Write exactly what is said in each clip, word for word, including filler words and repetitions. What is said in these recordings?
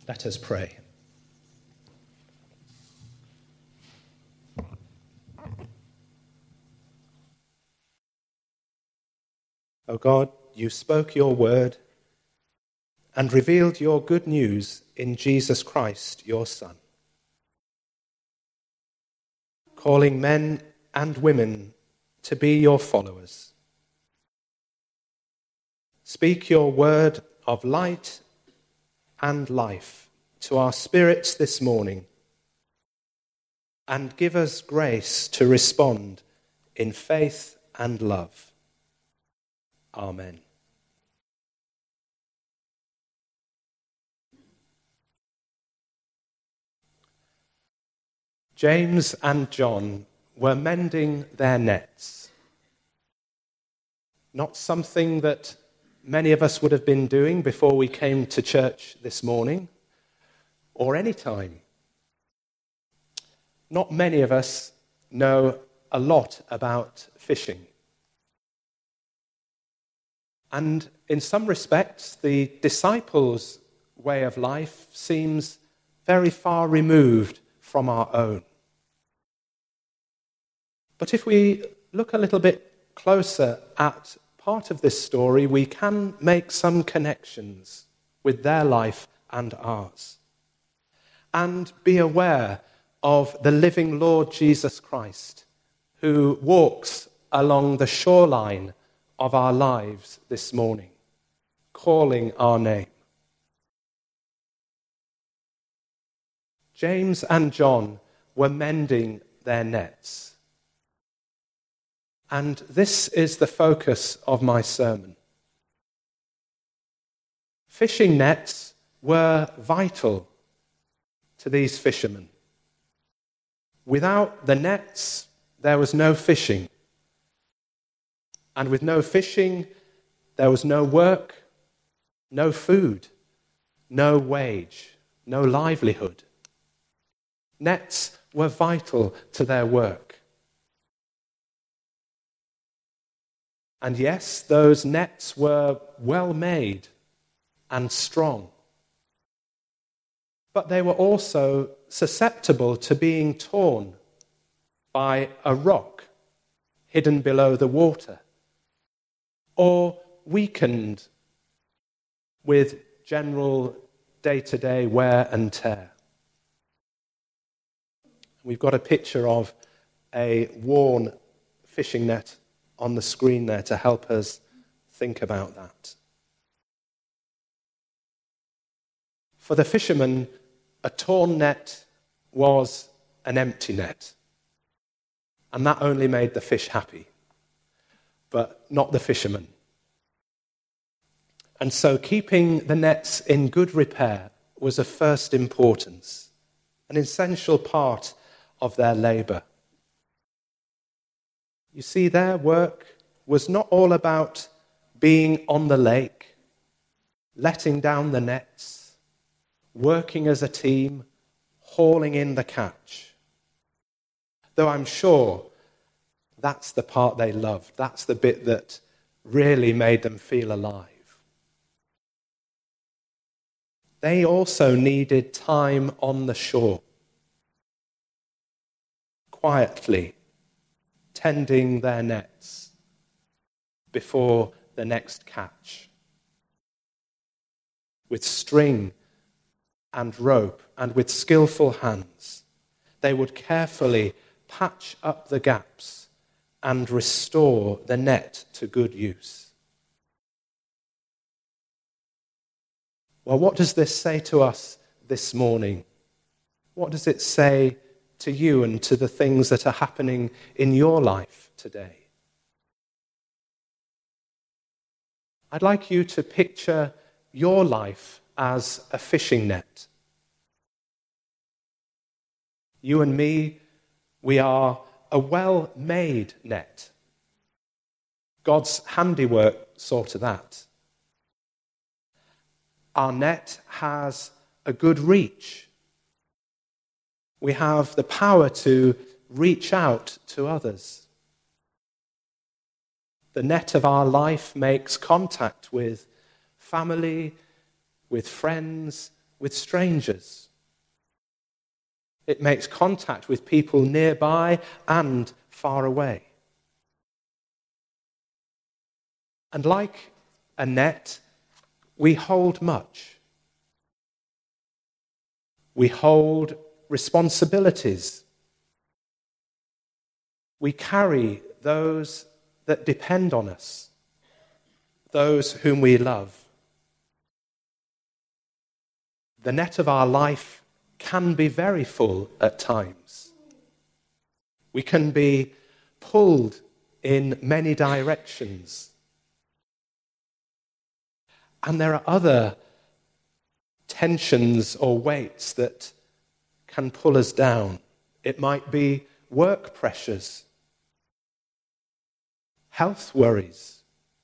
Let us pray. O God, you spoke your word and revealed your good news in Jesus Christ, your Son, calling men and women to be your followers. Speak your word of light and life to our spirits this morning, and give us grace to respond in faith and love. Amen. James and John were mending their nets. Not something that many of us would have been doing before we came to church this morning, or any time. Not many of us know a lot about fishing. And in some respects, the disciples' way of life seems very far removed from our own. But if we look a little bit closer at part of this story, we can make some connections with their life and ours, and be aware of the living Lord Jesus Christ, who walks along the shoreline of our lives this morning, calling our name. James and John were mending their nets. And this is the focus of my sermon. Fishing nets were vital to these fishermen. Without the nets, there was no fishing. And with no fishing, there was no work, no food, no wage, no livelihood. Nets were vital to their work. And yes, those nets were well made and strong. But they were also susceptible to being torn by a rock hidden below the water, or weakened with general day-to-day wear and tear. We've got a picture of a worn fishing net on the screen there to help us think about that. For the fishermen, a torn net was an empty net, and that only made the fish happy, but not the fishermen. And so keeping the nets in good repair was of first importance, an essential part of their labour. You see, their work was not all about being on the lake, letting down the nets, working as a team, hauling in the catch. Though I'm sure that's the part they loved. That's the bit that really made them feel alive. They also needed time on the shore, quietly tending their nets before the next catch. With string and rope and with skillful hands, they would carefully patch up the gaps and restore the net to good use. Well, what does this say to us this morning? What does it say to you and to the things that are happening in your life today? I'd like you to picture your life as a fishing net. You and me, we are a well-made net. God's handiwork saw to that. Our net has a good reach. We have the power to reach out to others. The net of our life makes contact with family, with friends, with strangers. It makes contact with people nearby and far away. And like a net, we hold much. We hold responsibilities. We carry those that depend on us, those whom we love. The net of our life can be very full at times. We can be pulled in many directions. And there are other tensions or weights that can pull us down. It might be work pressures, health worries.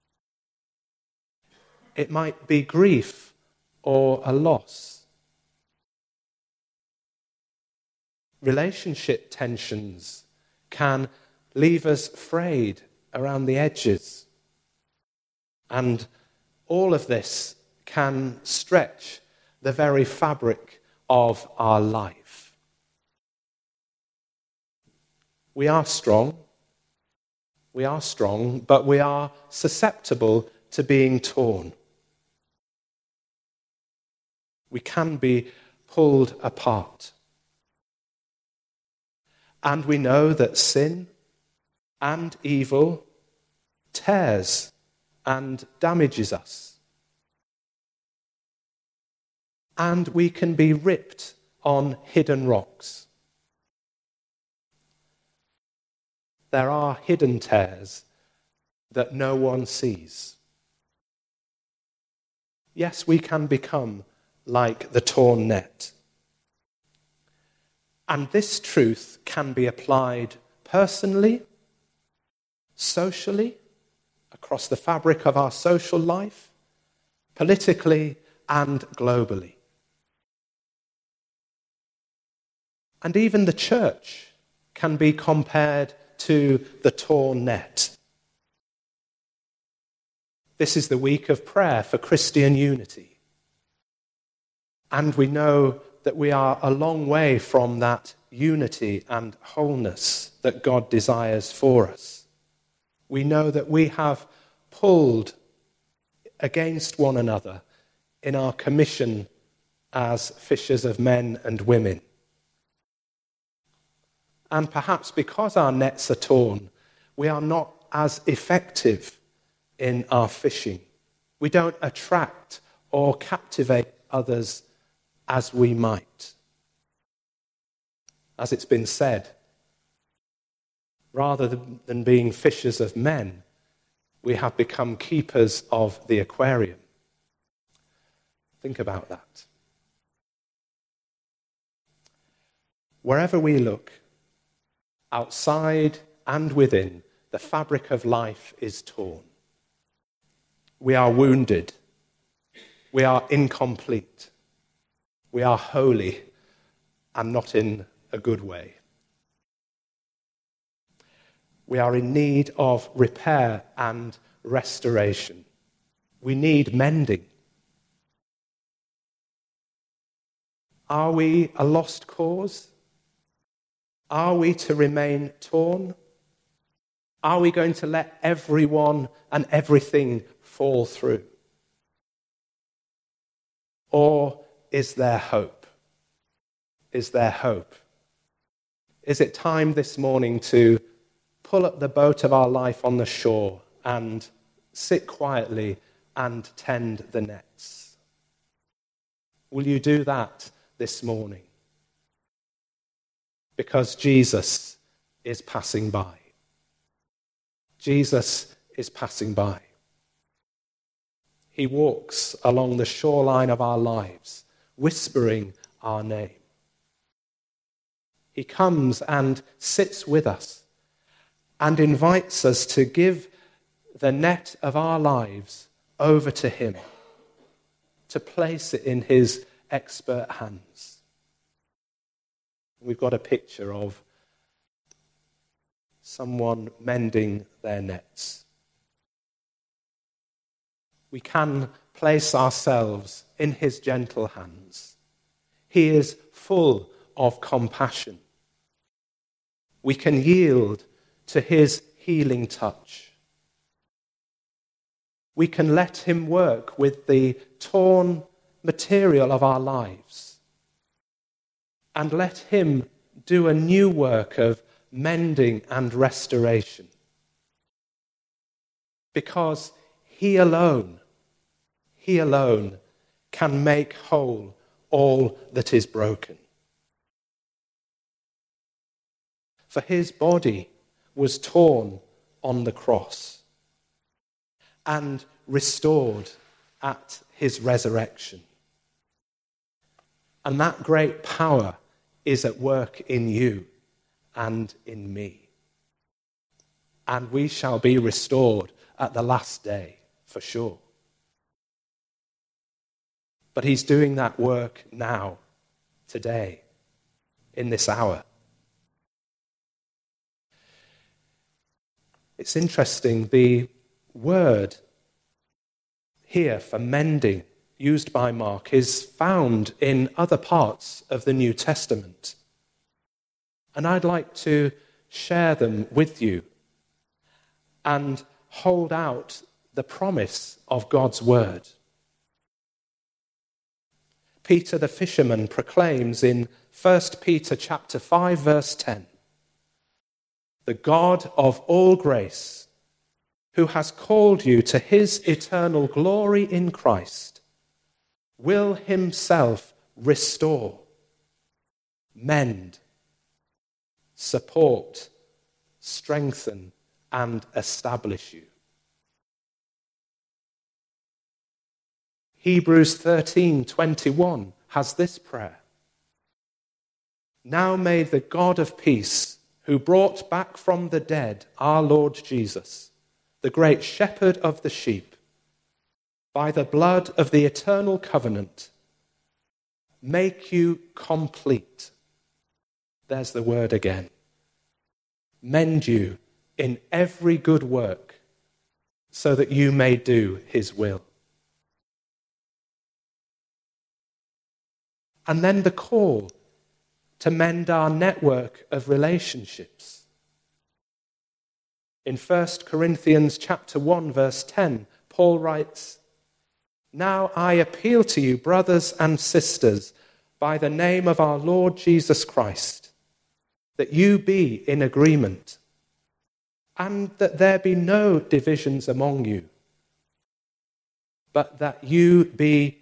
It might be grief or a loss. Relationship tensions can leave us frayed around the edges. And all of this can stretch the very fabric of our life. We are strong. We are strong, but we are susceptible to being torn. We can be pulled apart. And we know that sin and evil tears and damages us. And we can be ripped on hidden rocks. There are hidden tears that no one sees. Yes, we can become like the torn net. And this truth can be applied personally, socially, across the fabric of our social life, politically and globally. And even the church can be compared to the torn net. This is the week of prayer for Christian unity. And we know that we are a long way from that unity and wholeness that God desires for us. We know that we have pulled against one another in our commission as fishers of men and women. And perhaps because our nets are torn, we are not as effective in our fishing. We don't attract or captivate others as we might. As it's been said, rather than being fishers of men, we have become keepers of the aquarium. Think about that. Wherever we look, outside and within, the fabric of life is torn. We are wounded. We are incomplete. We are holy and not in a good way. We are in need of repair and restoration. We need mending. Are we a lost cause? Are we to remain torn? Are we going to let everyone and everything fall through? Or is there hope? Is there hope? Is it time this morning to pull up the boat of our life on the shore and sit quietly and tend the nets? Will you do that this morning? Because Jesus is passing by. Jesus is passing by. He walks along the shoreline of our lives, whispering our name. He comes and sits with us and invites us to give the net of our lives over to him, to place it in his expert hands. We've got a picture of someone mending their nets. We can place ourselves in his gentle hands He is full of compassion. We can yield to his healing touch. We can let him work with the torn material of our lives and let him do a new work of mending and restoration. Because he alone, he alone can make whole all that is broken. For his body was torn on the cross and restored at his resurrection. And that great power is at work in you and in me. And we shall be restored at the last day, for sure. But he's doing that work now, today, in this hour. It's interesting, the word here for mending, used by Mark, is found in other parts of the New Testament. And I'd like to share them with you and hold out the promise of God's word. Peter the fisherman proclaims in First Peter chapter five, verse ten, "The God of all grace, who has called you to his eternal glory in Christ, will himself restore, mend, support, strengthen, and establish you." Hebrews thirteen twenty-one has this prayer: "Now may the God of peace, who brought back from the dead our Lord Jesus, the great shepherd of the sheep, by the blood of the eternal covenant, make you complete." There's the word again. "Mend you in every good work, so that you may do his will." And then the call to mend our network of relationships. In First Corinthians chapter one, verse ten, Paul writes, "Now I appeal to you, brothers and sisters, by the name of our Lord Jesus Christ, that you be in agreement, and that there be no divisions among you, but that you be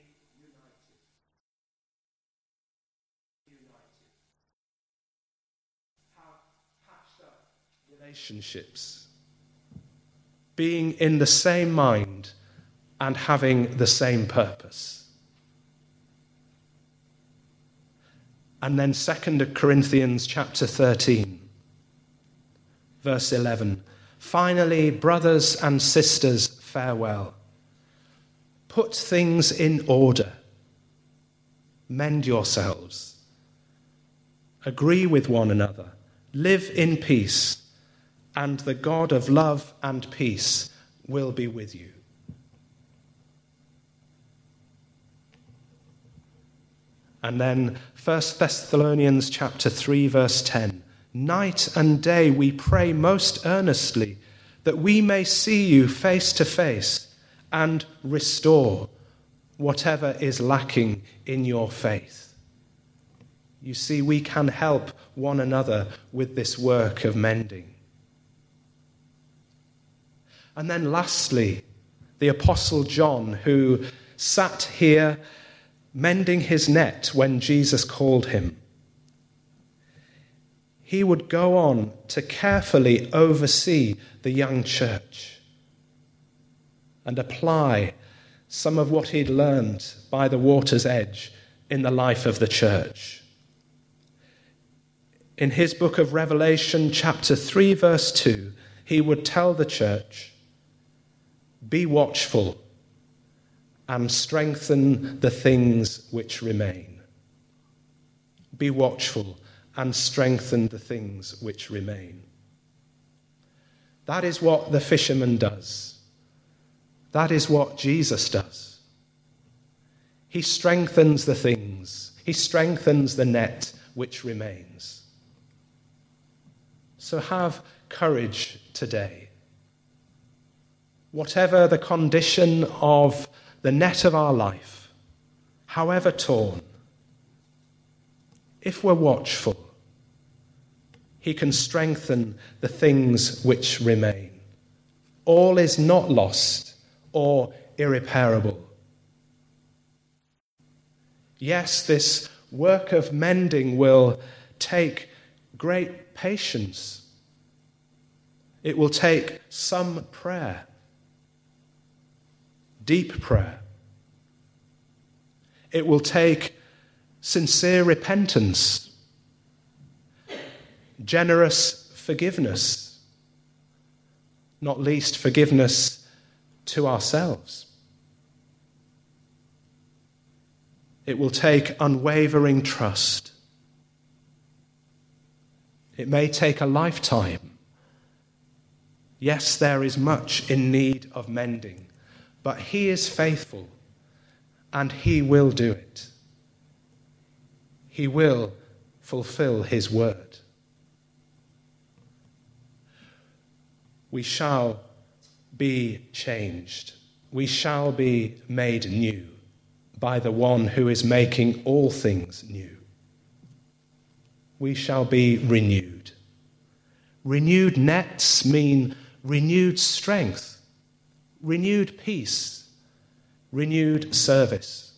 relationships, being in the same mind and having the same purpose." And then Second Corinthians chapter thirteen, verse eleven, "Finally, brothers and sisters, farewell. Put things in order. Mend yourselves. Agree with one another. Live in peace. And the God of love and peace will be with you." And then First Thessalonians chapter three, verse ten, "Night and day we pray most earnestly that we may see you face to face and restore whatever is lacking in your faith." You see, we can help one another with this work of mending. And then lastly, the Apostle John, who sat here mending his net when Jesus called him. He would go on to carefully oversee the young church and apply some of what he'd learned by the water's edge in the life of the church. In his book of Revelation, chapter three, verse two, he would tell the church, "Be watchful and strengthen the things which remain." Be watchful and strengthen the things which remain. That is what the fisherman does. That is what Jesus does. He strengthens the things. He strengthens the net which remains. So have courage today. Whatever the condition of the net of our life, however torn, if we're watchful, he can strengthen the things which remain. All is not lost or irreparable. Yes, this work of mending will take great patience. It will take some prayer, deep prayer. It will take sincere repentance, generous forgiveness, not least forgiveness to ourselves. It will take unwavering trust. It may take a lifetime. Yes, there is much in need of mending, but he is faithful and he will do it. He will fulfill his word. We shall be changed. We shall be made new by the one who is making all things new. We shall be renewed. Renewed nets mean renewed strength, renewed peace, renewed service.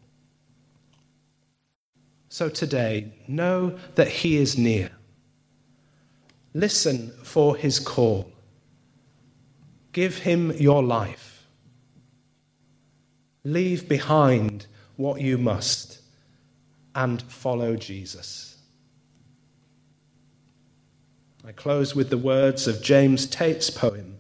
So today, know that he is near. Listen for his call. Give him your life. Leave behind what you must and follow Jesus. I close with the words of James Tate's poem.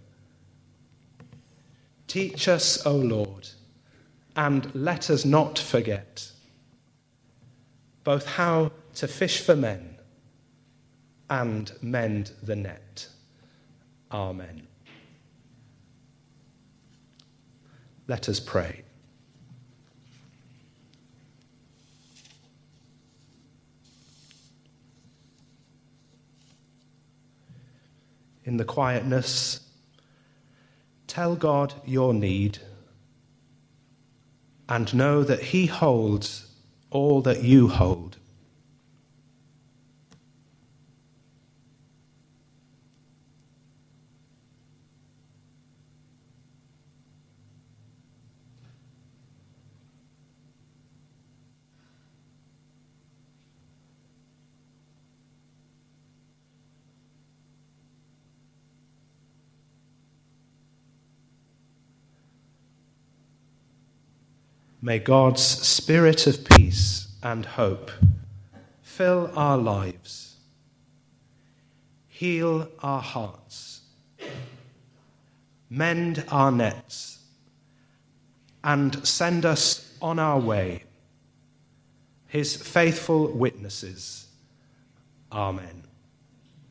Teach us, O Lord, and let us not forget both how to fish for men and mend the net. Amen. Let us pray. In the quietness, tell God your need and know that he holds all that you hold. May God's spirit of peace and hope fill our lives, heal our hearts, mend our nets, and send us on our way, his faithful witnesses. Amen.